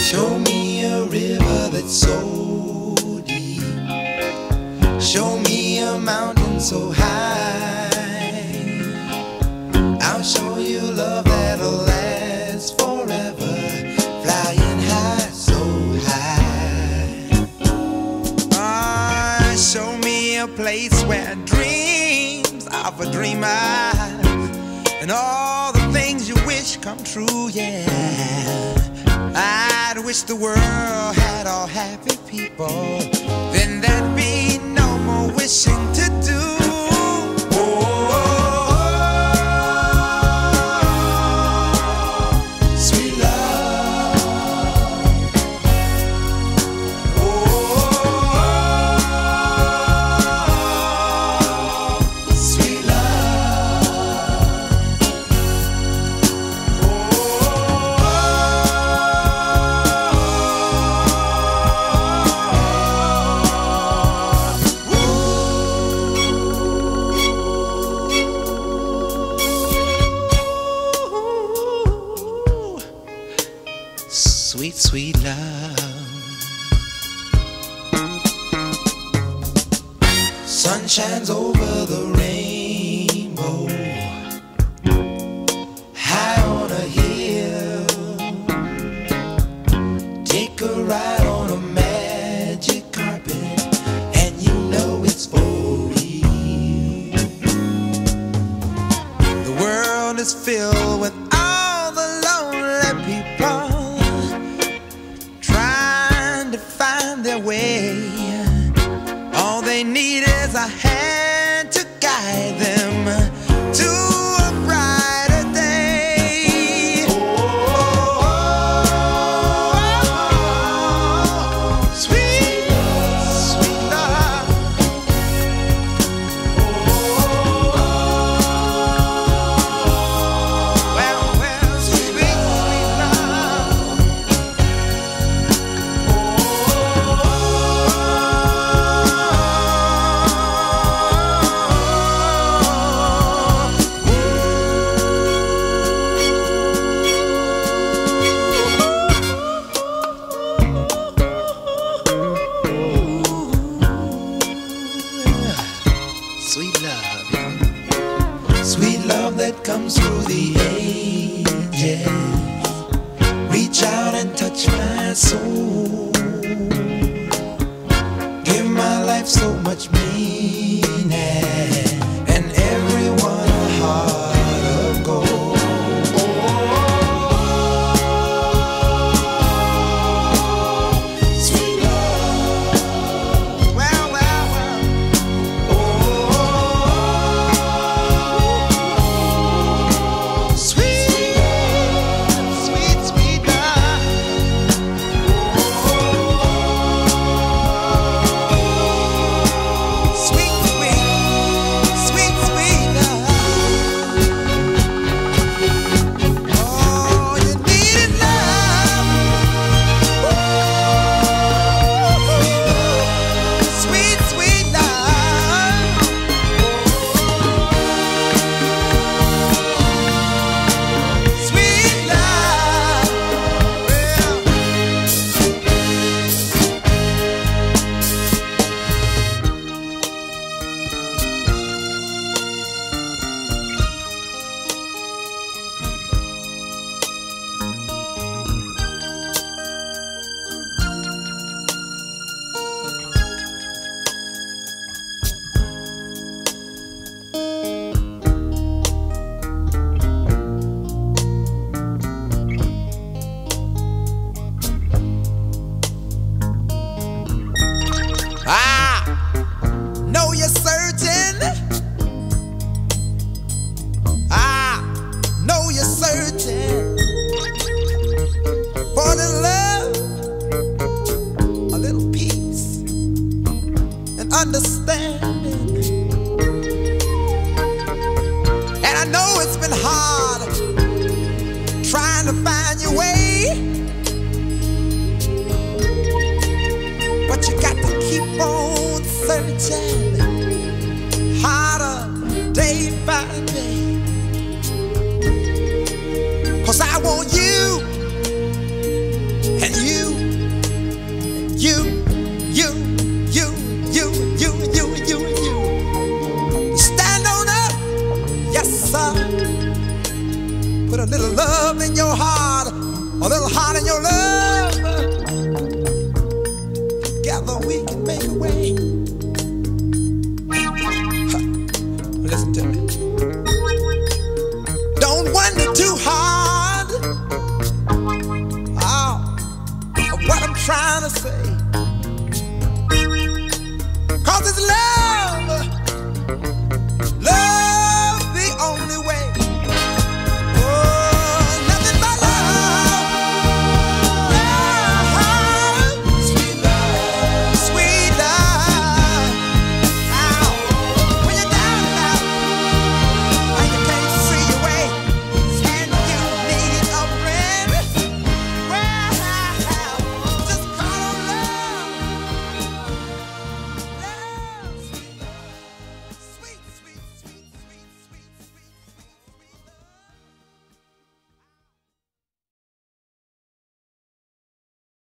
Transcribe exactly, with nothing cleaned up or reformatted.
Show me a river that's so deep. Show me a mountain so high. I'll show you love that'll last forever, flying high, so high. Ah, show me a place where dreams are for dreamers, and all the things you wish come true, yeah. I'd wish the world had all happy people, then there'd be no more wishing to do. Sweet, sweet love. Sun shines over the rainbow, high on a hill. Take a ride on a magic carpet, and you know it's for real. The world is filled with all the lonely people, their way. All they need is a hand to guide them to a brighter day. Oh, sweet, sweet love. Well, well, sweet, sweet love. Sweet love, sweet love that comes through the ages. Reach out and touch my soul. Give my life so much meaning, and everyone a heart of gold. Sweet love, well, well, well. Ah, know you're searching. Ah, know you're searching for the love, a little peace and understanding. And I know it's been hard trying to find your way, but you got to keep on searching harder day by day. 'Cause I want you and you sir. Put a little love in your heart, a little heart in your love. Together we can make a way. Huh. Listen to me. Don't wonder too hard oh, of what I'm trying to say.